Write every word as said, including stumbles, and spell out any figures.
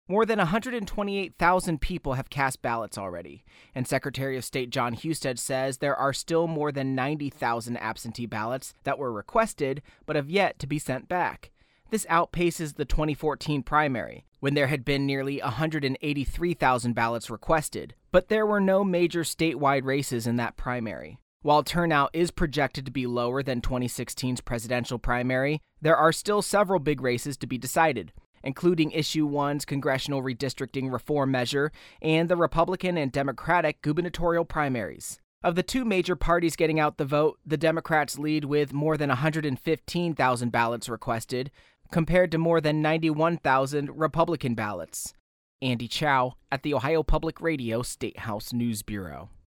More than one hundred twenty-eight thousand people have cast ballots already, and Secretary of State John Husted says there are still more than ninety thousand absentee ballots that were requested but have yet to be sent back. This outpaces the twenty fourteen primary, when there had been nearly one hundred eighty-three thousand ballots requested, but there were no major statewide races in that primary. While turnout is projected to be lower than twenty sixteen's presidential primary, there are still several big races to be decided, including Issue one's congressional redistricting reform measure and the Republican and Democratic gubernatorial primaries. Of the two major parties getting out the vote, the Democrats lead with more than one hundred fifteen thousand ballots requested, compared to more than ninety-one thousand Republican ballots. Andy Chow at the Ohio Public Radio State House News Bureau.